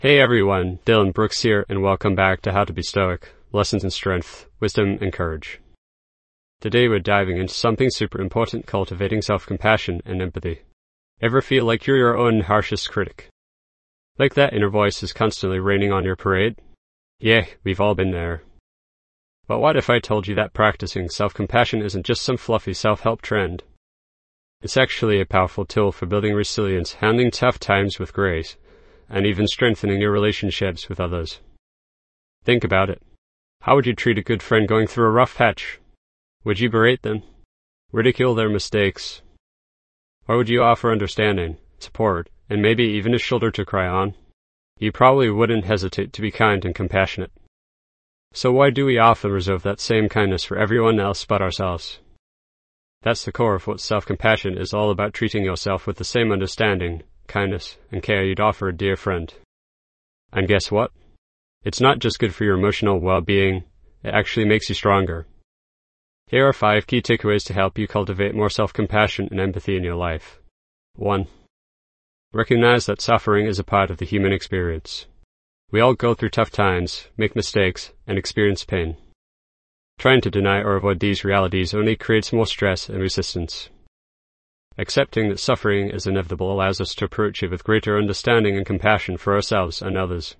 Hey everyone, Dylan Brooks here, and welcome back to How to Be Stoic, Lessons in Strength, Wisdom, and Courage. Today we're diving into something super important, cultivating self-compassion and empathy. Ever feel like you're your own harshest critic? Like that inner voice is constantly raining on your parade? Yeah, we've all been there. But what if I told you that practicing self-compassion isn't just some fluffy self-help trend? It's actually a powerful tool for building resilience, handling tough times with grace, and even strengthening your relationships with others. Think about it. How would you treat a good friend going through a rough patch? Would you berate them? Ridicule their mistakes? Or would you offer understanding, support, and maybe even a shoulder to cry on? You probably wouldn't hesitate to be kind and compassionate. So why do we often reserve that same kindness for everyone else but ourselves? That's the core of what self-compassion is all about, treating yourself with the same understanding, kindness, and care you'd offer a dear friend. And guess what? It's not just good for your emotional well-being, it actually makes you stronger. Here are 5 key takeaways to help you cultivate more self-compassion and empathy in your life. 1. Recognize that suffering is a part of the human experience. We all go through tough times, make mistakes, and experience pain. Trying to deny or avoid these realities only creates more stress and resistance. Accepting that suffering is inevitable allows us to approach it with greater understanding and compassion for ourselves and others.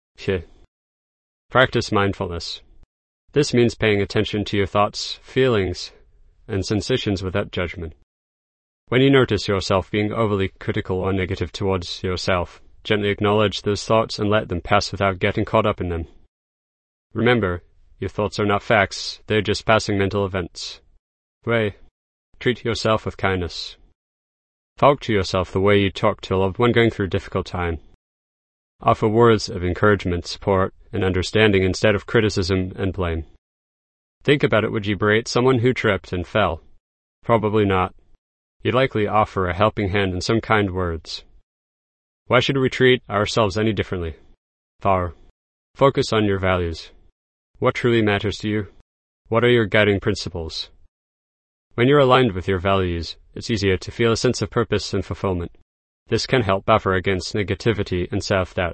Practice mindfulness. This means paying attention to your thoughts, feelings, and sensations without judgment. When you notice yourself being overly critical or negative towards yourself, gently acknowledge those thoughts and let them pass without getting caught up in them. Remember, your thoughts are not facts, they're just passing mental events. Treat yourself with kindness. Talk to yourself the way you talk to a loved one going through a difficult time. Offer words of encouragement, support, and understanding instead of criticism and blame. Think about it, would you berate someone who tripped and fell? Probably not. You'd likely offer a helping hand and some kind words. Why should we treat ourselves any differently? Focus on your values. What truly matters to you? What are your guiding principles? When you're aligned with your values, it's easier to feel a sense of purpose and fulfillment. This can help buffer against negativity and self-doubt.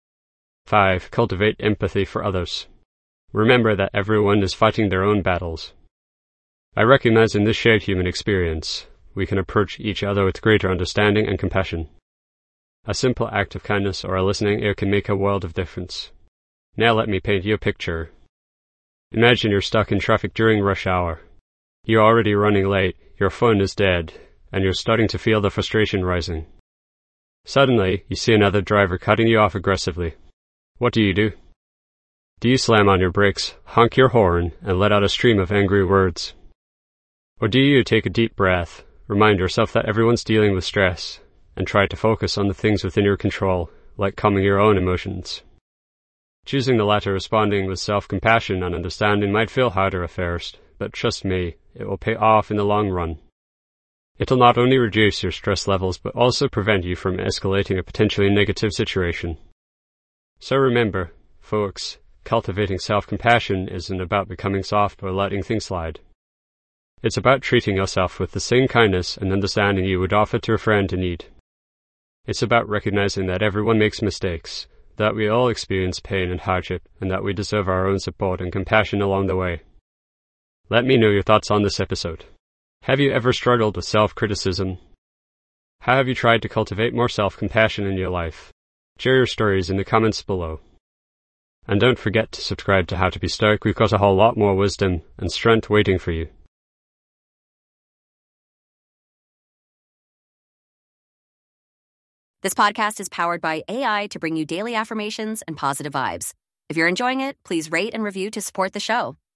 5. Cultivate empathy for others. Remember that everyone is fighting their own battles. By recognizing this shared human experience, we can approach each other with greater understanding and compassion. A simple act of kindness or a listening ear can make a world of difference. Now let me paint you a picture. Imagine you're stuck in traffic during rush hour. You're already running late, your phone is dead, and you're starting to feel the frustration rising. Suddenly, you see another driver cutting you off aggressively. What do? Do you slam on your brakes, honk your horn, and let out a stream of angry words? Or do you take a deep breath, remind yourself that everyone's dealing with stress, and try to focus on the things within your control, like calming your own emotions? Choosing the latter, responding with self-compassion and understanding, might feel harder at first, but trust me, it will pay off in the long run. It'll not only reduce your stress levels, but also prevent you from escalating a potentially negative situation. So remember, folks, cultivating self-compassion isn't about becoming soft or letting things slide. It's about treating yourself with the same kindness and understanding you would offer to a friend in need. It's about recognizing that everyone makes mistakes, that we all experience pain and hardship, and that we deserve our own support and compassion along the way. Let me know your thoughts on this episode. Have you ever struggled with self-criticism? How have you tried to cultivate more self-compassion in your life? Share your stories in the comments below. And don't forget to subscribe to How to Be Stoic. We've got a whole lot more wisdom and strength waiting for you. This podcast is powered by AI to bring you daily affirmations and positive vibes. If you're enjoying it, please rate and review to support the show.